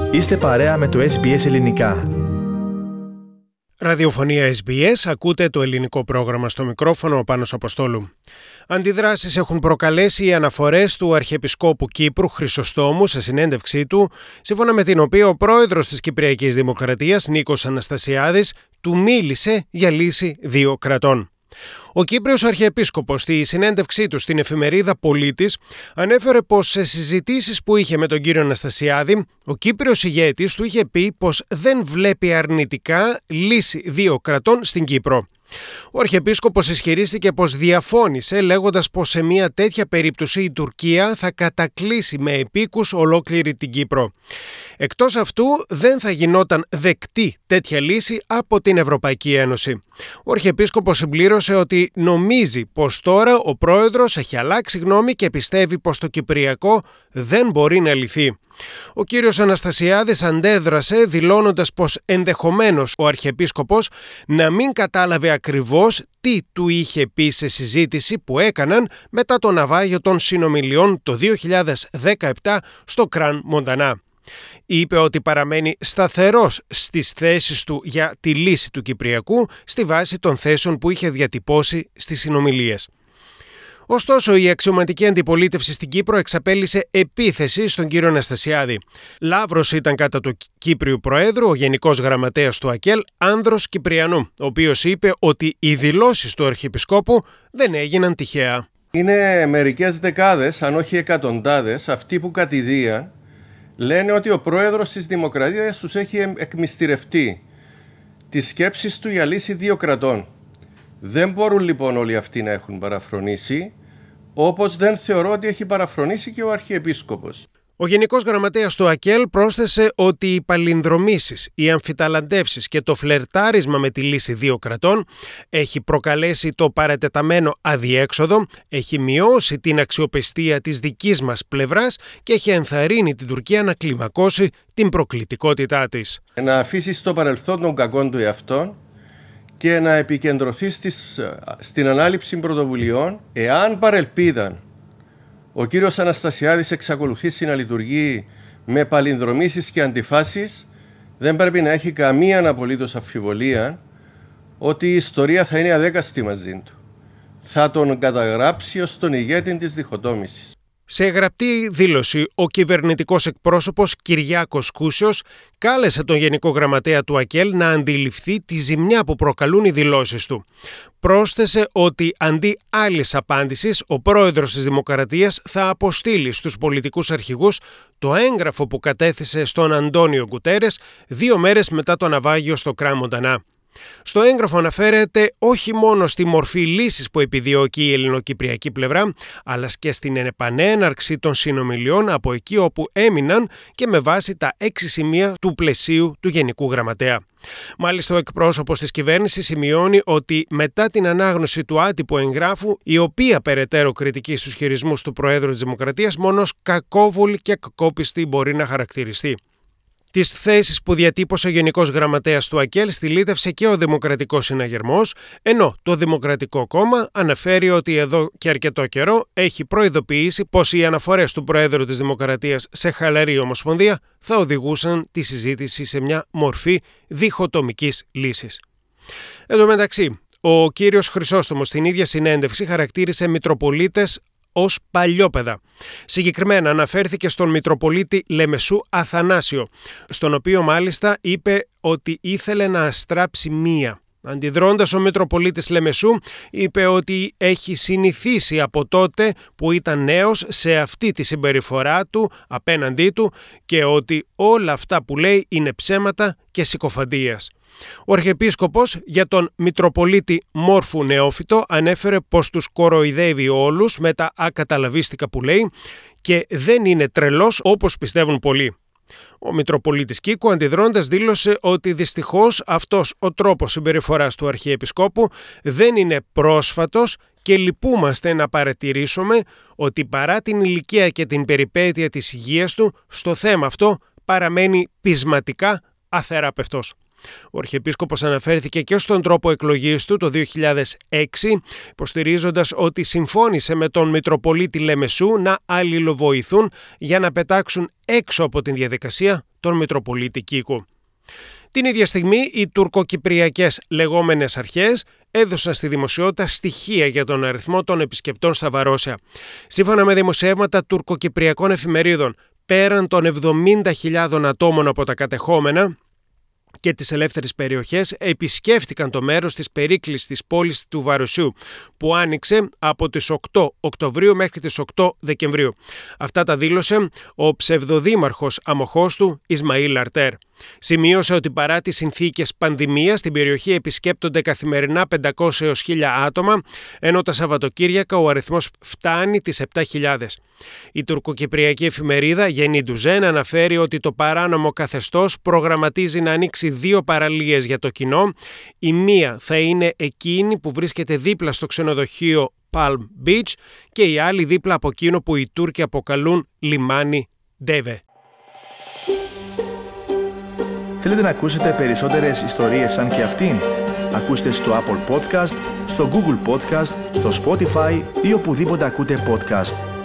Είστε παρέα με το SBS Ελληνικά. Ραδιοφωνία SBS, ακούτε το ελληνικό πρόγραμμα στο μικρόφωνο, ο Πάνος Αποστόλου. Αντιδράσεις έχουν προκαλέσει οι αναφορές του Αρχιεπισκόπου Κύπρου Χρυσοστόμου σε συνέντευξή του, σύμφωνα με την οποία ο πρόεδρος της Κυπριακής Δημοκρατίας, Νίκος Αναστασιάδης, του μίλησε για λύση δύο κρατών. Ο Κύπριος Αρχιεπίσκοπος στη συνέντευξή του στην εφημερίδα Πολίτης ανέφερε πως σε συζητήσεις που είχε με τον κύριο Αναστασιάδη, ο Κύπριος ηγέτης του είχε πει πως δεν βλέπει αρνητικά λύση δύο κρατών στην Κύπρο. Ο Αρχιεπίσκοπος ισχυρίστηκε πως διαφώνησε, λέγοντας πως σε μια τέτοια περίπτωση η Τουρκία θα κατακλείσει με επίκους ολόκληρη την Κύπρο. Εκτός αυτού, δεν θα γινόταν δεκτή τέτοια λύση από την Ευρωπαϊκή Ένωση. Ο Αρχιεπίσκοπος συμπλήρωσε ότι νομίζει πως τώρα ο πρόεδρος έχει αλλάξει γνώμη και πιστεύει πως το Κυπριακό δεν μπορεί να λυθεί. Ο κύριος Αναστασιάδης αντέδρασε δηλώνοντας πως ενδεχομένως ο Αρχιεπίσκοπος να μην κατάλαβε ακριβώς τι του είχε πει σε συζήτηση που έκαναν μετά το ναυάγιο των συνομιλιών το 2017 στο Κραν Μοντανά. Είπε ότι παραμένει σταθερός στις θέσεις του για τη λύση του Κυπριακού στη βάση των θέσεων που είχε διατυπώσει στις συνομιλίες. Ωστόσο, η αξιωματική αντιπολίτευση στην Κύπρο εξαπέλυσε επίθεση στον κύριο Αναστασιάδη. Λαύρος ήταν κατά του Κύπριου Προέδρου ο Γενικός Γραμματέας του ΑΚΕΛ, Άνδρος Κυπριανού, ο οποίος είπε ότι οι δηλώσεις του Αρχιεπισκόπου δεν έγιναν τυχαία. Είναι μερικές δεκάδες, αν όχι εκατοντάδες, αυτοί που κατηδίαν λένε ότι ο πρόεδρος της Δημοκρατίας τους έχει εκμυστηρευτεί τις σκέψεις του για λύση δύο κρατών. Δεν μπορούν λοιπόν όλοι αυτοί να έχουν παραφρονήσει, όπως δεν θεωρώ ότι έχει παραφρονήσει και ο Αρχιεπίσκοπος. Ο Γενικός Γραμματέας του ΑΚΕΛ πρόσθεσε ότι οι παλινδρομήσεις, οι αμφιταλαντεύσεις και το φλερτάρισμα με τη λύση δύο κρατών έχει προκαλέσει το παρατεταμένο αδιέξοδο, έχει μειώσει την αξιοπιστία της δικής μας πλευράς και έχει ενθαρρύνει την Τουρκία να κλιμακώσει την προκλητικότητά της. Να αφήσει στο παρελθόν των κακών του εαυτών και να επικεντρωθεί στην ανάληψη πρωτοβουλειών. Εάν παρελπίδαν ο κύριος Αναστασιάδης εξακολουθήσει να λειτουργεί με παλινδρομήσεις και αντιφάσεις, δεν πρέπει να έχει καμία απολύτως αμφιβολία ότι η ιστορία θα είναι αδέκαστη μαζί του. Θα τον καταγράψει ως τον ηγέτη της διχοτόμησης. Σε γραπτή δήλωση, ο κυβερνητικός εκπρόσωπος Κυριάκος Κούσιος κάλεσε τον Γενικό Γραμματέα του ΑΚΕΛ να αντιληφθεί τη ζημιά που προκαλούν οι δηλώσεις του. Πρόσθεσε ότι αντί άλλης απάντησης, ο πρόεδρος της Δημοκρατίας θα αποστείλει στους πολιτικούς αρχηγούς το έγγραφο που κατέθεσε στον Αντώνιο Γκουτέρες 2 μέρες μετά το ναυάγιο στο Κραν Μοντανά. Στο έγγραφο αναφέρεται όχι μόνο στη μορφή λύσης που επιδιώκει η ελληνοκυπριακή πλευρά, αλλά και στην επανέναρξη των συνομιλιών από εκεί όπου έμειναν και με βάση τα 6 σημεία του πλαισίου του Γενικού Γραμματέα. Μάλιστα, ο εκπρόσωπος της κυβέρνησης σημειώνει ότι μετά την ανάγνωση του άτυπου εγγράφου, η οποία περαιτέρω κριτική στους χειρισμούς του Προέδρου της Δημοκρατίας, μόνος κακόβουλη και κακόπιστη μπορεί να χαρακτηριστεί. Τις θέσεις που διατύπωσε ο Γενικός Γραμματέας του ΑΚΕΛ στυλίτευσε και ο Δημοκρατικός Συναγερμός, ενώ το Δημοκρατικό Κόμμα αναφέρει ότι εδώ και αρκετό καιρό έχει προειδοποιήσει πως οι αναφορές του Προέδρου της Δημοκρατίας σε χαλαρή ομοσπονδία θα οδηγούσαν τη συζήτηση σε μια μορφή διχοτομικής λύσης. Εν τω μεταξύ, ο κύριος Χρυσόστομος στην ίδια συνέντευξη χαρακτήρισε Μητροπολίτες ως παλιόπαιδα. Συγκεκριμένα αναφέρθηκε στον Μητροπολίτη Λεμεσού Αθανάσιο, στον οποίο μάλιστα είπε ότι ήθελε να αστράψει μία. Αντιδρώντας, ο Μητροπολίτης Λεμεσού είπε ότι έχει συνηθίσει από τότε που ήταν νέος σε αυτή τη συμπεριφορά του απέναντί του και ότι όλα αυτά που λέει είναι ψέματα και συκοφαντίας. Ο Αρχιεπίσκοπος για τον Μητροπολίτη Μόρφου Νεόφυτο ανέφερε πως τους κοροϊδεύει όλους με τα ακαταλαβίστικα που λέει και δεν είναι τρελός όπως πιστεύουν πολλοί. Ο Μητροπολίτης Κίκου αντιδρώντας δήλωσε ότι δυστυχώς αυτός ο τρόπος συμπεριφοράς του Αρχιεπισκόπου δεν είναι πρόσφατος και λυπούμαστε να παρατηρήσουμε ότι παρά την ηλικία και την περιπέτεια της υγείας του, στο θέμα αυτό παραμένει πεισματικά αθεράπευτος. Ο Αρχιεπίσκοπος αναφέρθηκε και στον τρόπο εκλογής του το 2006, υποστηρίζοντας ότι συμφώνησε με τον Μητροπολίτη Λεμεσού να αλληλοβοηθούν για να πετάξουν έξω από την διαδικασία τον Μητροπολίτη Κίκου. Την ίδια στιγμή, οι τουρκοκυπριακές λεγόμενες αρχές έδωσαν στη δημοσιότητα στοιχεία για τον αριθμό των επισκεπτών στα Βαρόσια. Σύμφωνα με δημοσιεύματα τουρκοκυπριακών εφημερίδων, πέραν των 70.000 ατόμων από τα κατεχόμενα και τις ελεύθερες περιοχές επισκέφτηκαν το μέρος της περίκλεισης της πόλης του Βαροσιού, που άνοιξε από τις 8 Οκτωβρίου μέχρι τις 8 Δεκεμβρίου. Αυτά τα δήλωσε ο ψευδοδήμαρχος Αμοχώστου Ισμαήλ Αρτέρ. Σημείωσε ότι παρά τις συνθήκες πανδημίας στην περιοχή επισκέπτονται καθημερινά 500 έως 1.000 άτομα, ενώ τα Σαββατοκύριακα ο αριθμός φτάνει τις 7.000. Η τουρκοκυπριακή εφημερίδα Yeni Düzen αναφέρει ότι το παράνομο καθεστώς προγραμματίζει να ανοίξει 2 παραλίες για το κοινό. Η μία θα είναι εκείνη που βρίσκεται δίπλα στο ξενοδοχείο Palm Beach και η άλλη δίπλα από εκείνο που οι Τούρκοι αποκαλούν λιμάνι Ντέβε. Θέλετε να ακούσετε περισσότερες ιστορίες σαν και αυτήν? Ακούστε στο Apple Podcast, στο Google Podcast, στο Spotify ή οπουδήποτε ακούτε podcast.